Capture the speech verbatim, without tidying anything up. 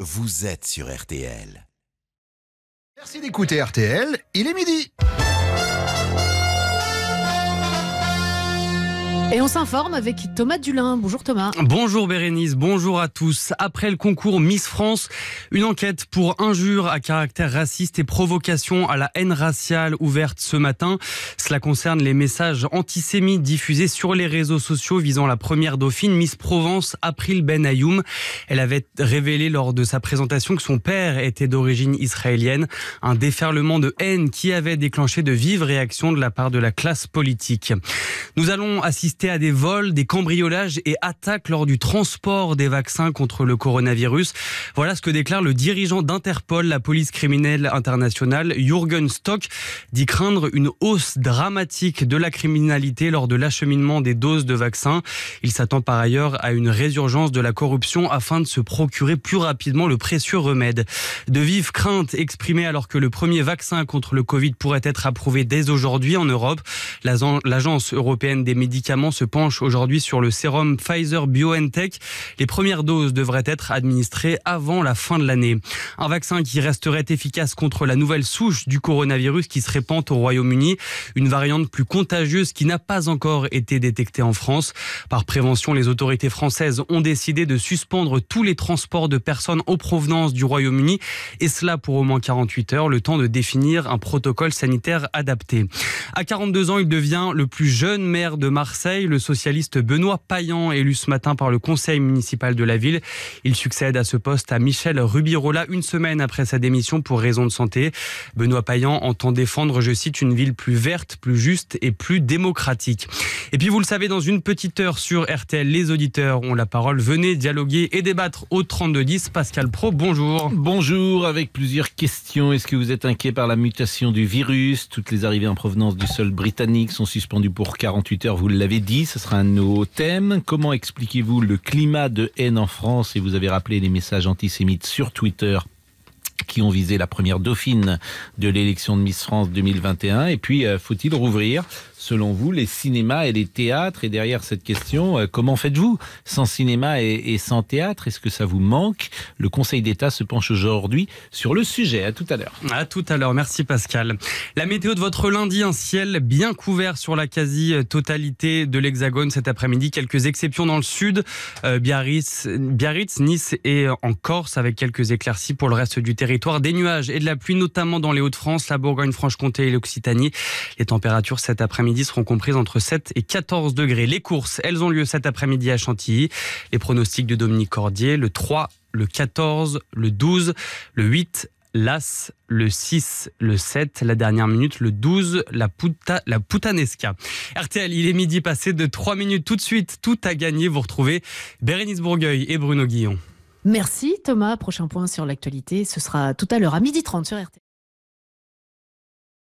vous êtes sur R T L. Merci d'écouter R T L, il est midi. Et on s'informe avec Thomas Dulin. Bonjour Thomas. Bonjour Bérénice, bonjour à tous. Après le concours Miss France, une enquête pour injures à caractère raciste et provocation à la haine raciale ouverte ce matin. Cela concerne les messages antisémites diffusés sur les réseaux sociaux visant la première dauphine Miss Provence, April Ben Ayoum. Elle avait révélé lors de sa présentation que son père était d'origine israélienne. Un déferlement de haine qui avait déclenché de vives réactions de la part de la classe politique. Nous allons assister à des vols, des cambriolages et attaques lors du transport des vaccins contre le coronavirus. Voilà ce que déclare le dirigeant d'Interpol, la police criminelle internationale, Jürgen Stock, dit craindre une hausse dramatique de la criminalité lors de l'acheminement des doses de vaccins. Il s'attend par ailleurs à une résurgence de la corruption afin de se procurer plus rapidement le précieux remède. De vives craintes exprimées alors que le premier vaccin contre le Covid pourrait être approuvé dès aujourd'hui en Europe. L'Agence européenne des médicaments se penche aujourd'hui sur le sérum Pfizer-BioNTech. Les premières doses devraient être administrées avant la fin de l'année. Un vaccin qui resterait efficace contre la nouvelle souche du coronavirus qui se répand au Royaume-Uni. Une variante plus contagieuse qui n'a pas encore été détectée en France. Par prévention, les autorités françaises ont décidé de suspendre tous les transports de personnes en provenance du Royaume-Uni. Et cela pour au moins quarante-huit heures, le temps de définir un protocole sanitaire adapté. À quarante-deux ans, il devient le plus jeune maire de Marseille. Le socialiste Benoît Payan, élu ce matin par le conseil municipal de la ville. Il succède à ce poste à Michel Rubirola une semaine après sa démission pour raison de santé. Benoît Payan entend défendre, je cite, une ville plus verte, plus juste et plus démocratique. Et puis vous le savez, dans une petite heure sur R T L, les auditeurs ont la parole. Venez dialoguer et débattre au trente-deux dix. Pascal Pro, bonjour. Bonjour, avec plusieurs questions. Est-ce que vous êtes inquiet par la mutation du virus? Toutes les arrivées en provenance du sol britannique sont suspendues pour quarante-huit heures, vous l'avez dit. Ce sera un de nos thèmes. Comment expliquez-vous le climat de haine en France? Et vous avez rappelé les messages antisémites sur Twitter qui ont visé la première dauphine de l'élection de Miss France deux mille vingt et un. Et puis, euh, faut-il rouvrir, selon vous, les cinémas et les théâtres? Et derrière cette question, euh, comment faites-vous sans cinéma et, et sans théâtre? Est-ce que ça vous manque? Le Conseil d'État se penche aujourd'hui sur le sujet. À tout à l'heure. À tout à l'heure. Merci Pascal. La météo de votre lundi, un ciel bien couvert sur la quasi-totalité de l'Hexagone cet après-midi. Quelques exceptions dans le sud, euh, Biarritz, Biarritz, Nice et en Corse, avec quelques éclaircies pour le reste du territoire. Des nuages et de la pluie, notamment dans les Hauts-de-France, la Bourgogne-Franche-Comté et l'Occitanie. Les températures cet après-midi seront comprises entre sept et quatorze degrés. Les courses, elles ont lieu cet après-midi à Chantilly. Les pronostics de Dominique Cordier, le trois, le quatorze, le douze, le huit, l'As, le six, le sept, la dernière minute, le douze, la, puta, la Putanesca. R T L, il est midi passé de trois minutes. Tout de suite, tout a gagné. Vous retrouvez Bérénice Bourgueil et Bruno Guillon. Merci Thomas. Prochain point sur l'actualité, ce sera tout à l'heure à midi trente sur R T L.